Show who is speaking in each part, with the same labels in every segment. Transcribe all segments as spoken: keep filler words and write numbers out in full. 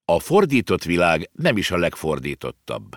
Speaker 1: A fordított világ nem is a legfordítottabb.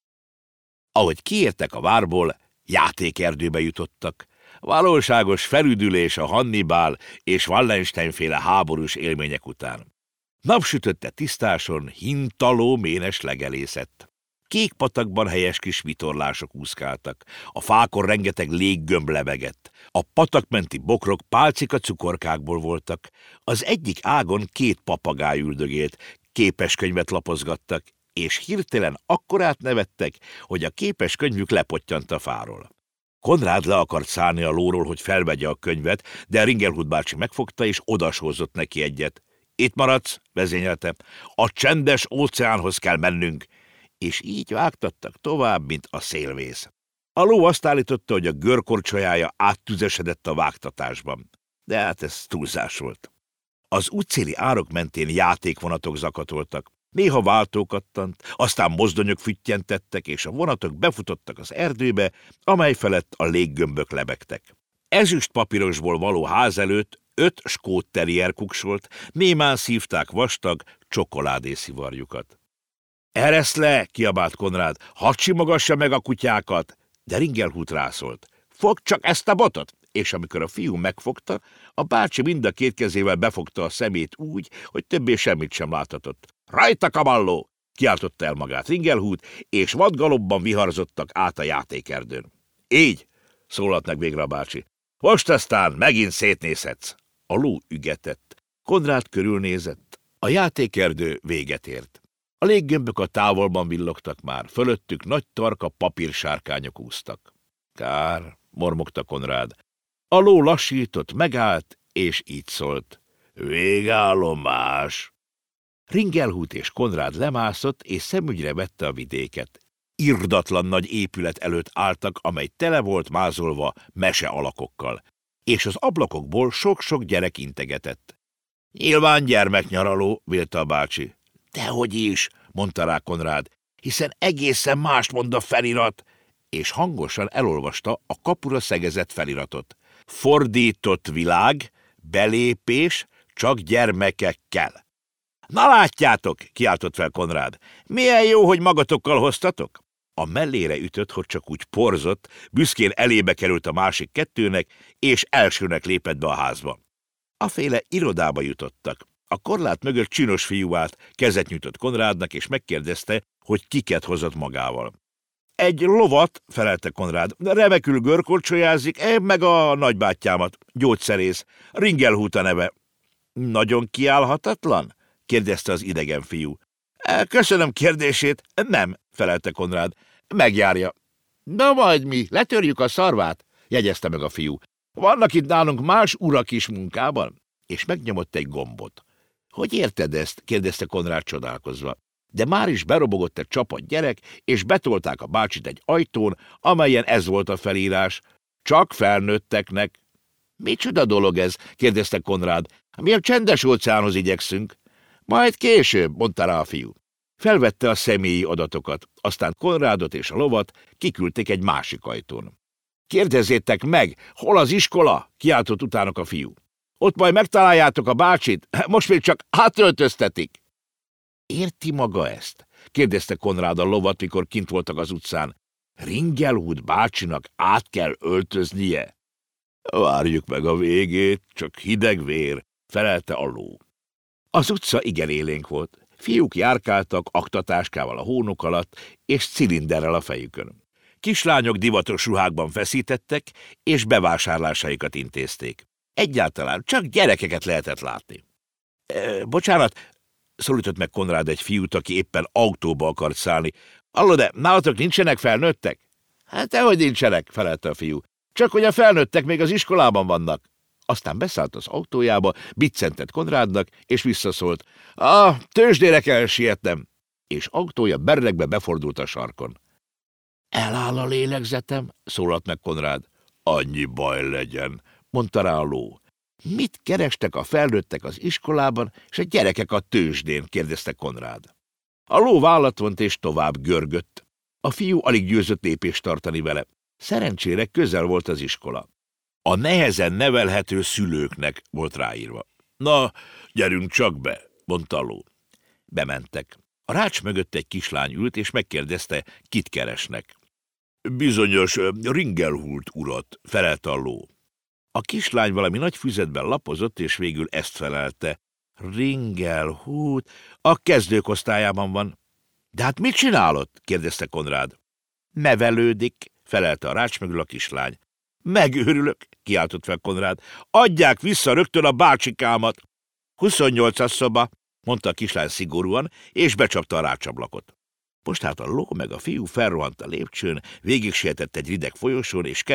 Speaker 1: Ahogy kiértek a várból, játékerdőbe jutottak. Valóságos felüdülés a Hannibal és Wallenstein-féle háborús élmények után. Napsütötte tisztáson hintaló ménes legelészett. Kék patakban helyes kis vitorlások úszkáltak, a fákon rengeteg léggömb lebegett, a patakmenti bokrok pálcika cukorkákból voltak, az egyik ágon két papagáj üldögélt, képeskönyvet lapozgattak, és hirtelen akkorát nevettek, hogy a képeskönyvük lepottyant a fáról. Konrád le akart szállni a lóról, hogy felvegye a könyvet, de Ringelhut bácsi megfogta, és odasózott neki egyet. Itt maradsz, vezényelte, a csendes óceánhoz kell mennünk, és így vágtattak tovább, mint a szélvész. A ló azt állította, hogy a görkorcsolyája áttüzesedett a vágtatásban, de hát ez túlzás volt. Az útszéli árok mentén játékvonatok zakatoltak, néha váltó kattant, aztán mozdonyok füttyentettek, és a vonatok befutottak az erdőbe, amely felett a léggömbök lebegtek. Ezüst papírosból való ház előtt öt skót terrier kuksolt, némán szívták vastag csokoládészivarjukat. Ereszt le, kiabált Konrád, hadd simogassa meg a kutyákat, de Ringelhut rászólt. Fogd csak ezt a botot! És amikor a fiú megfogta, a bácsi mind a két kezével befogta a szemét úgy, hogy többé semmit sem láthatott. Rajta, kavalló! Kiáltotta el magát Ringelhut, és vadgalobban viharzottak át a játékerdőn. Így, szólalt meg végre a bácsi. Most aztán megint szétnézhetsz. A ló ügetett. Konrád körülnézett. A játékerdő véget ért. A léggömbök a távolban villogtak már, fölöttük nagy tarka papírsárkányok úsztak. Kár, mormogta Konrád. A ló lassított, megállt, és így szólt. Végállomás! Ringelhut és Konrád lemászott, és szemügyre vette a vidéket. Irdatlan nagy épület előtt álltak, amely tele volt mázolva mese alakokkal, és az ablakokból sok-sok gyerek integetett. Nyilván gyermeknyaraló, vélte a bácsi. Dehogy is, mondta rá Konrád, hiszen egészen mást mond a felirat, és hangosan elolvasta a kapura szegezett feliratot. Fordított világ, belépés, csak gyermekekkel. Na látjátok, kiáltott fel Konrád, milyen jó, hogy magatokkal hoztatok? A mellére ütött, hogy csak úgy porzott, büszkén elébe került a másik kettőnek, és elsőnek lépett be a házba. Aféle irodába jutottak. A korlát mögött csinos fiú állt, kezet nyújtott Konrádnak, és megkérdezte, hogy kiket hozott magával. Egy lovat, felelte Konrád, remekül görkorcsolyázik, meg a nagybátyámat, gyógyszerész, Ringelhut a neve. Nagyon kiállhatatlan? kérdezte az idegen fiú. Köszönöm kérdését. Nem, felelte Konrád. Megjárja. Na majd mi, letörjük a szarvát, jegyezte meg a fiú. Vannak itt nálunk más urak is munkában? És megnyomott egy gombot. Hogy érted ezt? kérdezte Konrád csodálkozva. De már is berobogott egy csapat gyerek, és betolták a bácsit egy ajtón, amelyen ez volt a felírás. Csak felnőtteknek. Micsoda dolog ez? kérdezte Konrád. Mi a csendes óceánhoz igyekszünk. Majd később, mondta rá a fiú. Felvette a személyi adatokat, aztán Konrádot és a lovat kiküldték egy másik ajtón. Kérdezzétek meg, hol az iskola? Kiáltott utánok a fiú. Ott majd megtaláljátok a bácsit, most még csak átöltöztetik. Érti maga ezt? kérdezte Konrád a lovat, mikor kint voltak az utcán. Ringelhut bácsinak át kell öltöznie? Várjuk meg a végét, csak hideg vér, felelte a ló. Az utca igen élénk volt. Fiúk járkáltak aktatáskával a hónuk alatt, és cilinderrel a fejükön. Kislányok divatos ruhákban feszítettek, és bevásárlásaikat intézték. Egyáltalán csak gyerekeket lehetett látni. E, bocsánat, szólított meg Konrád egy fiút, aki éppen autóba akart szállni. Hallod, de nálatok nincsenek felnőttek? Hát dehogy nincsenek, felelte a fiú. Csak hogy a felnőttek még az iskolában vannak. Aztán beszállt az autójába, biccentett Konrádnak, és visszaszólt. Ah, tőzsdére kell sietnem. És autója berregbe befordult a sarkon. Eláll a lélegzetem, szólalt meg Konrád. Annyi baj legyen, mondta rá a ló. Mit kerestek a felnőttek az iskolában, és a gyerekek a tőzsdén, kérdezte Konrád. A ló vállat vont és tovább görgött. A fiú alig győzött lépést tartani vele. Szerencsére közel volt az iskola. A nehezen nevelhető szülőknek volt ráírva. Na, gyerünk csak be, mondta a ló. Bementek. A rács mögött egy kislány ült, és megkérdezte, kit keresnek. Bizonyos Ringelhult urat, felelte a ló. A kislány valami nagy füzetben lapozott, és végül ezt felelte. Ringelhult, a kezdők osztályában van. De hát mit csinálott? kérdezte Konrád. Nevelődik, felelte a rács mögül a kislány. Megőrülök, kiáltott fel Konrád. Adják vissza rögtön a bácsikámat. huszonnyolcas szoba, mondta a kislány szigorúan, és becsapta a rácsablakot. Most hát a ló meg a fiú felrohant a lépcsőn, végig sietett egy rideg folyosón, és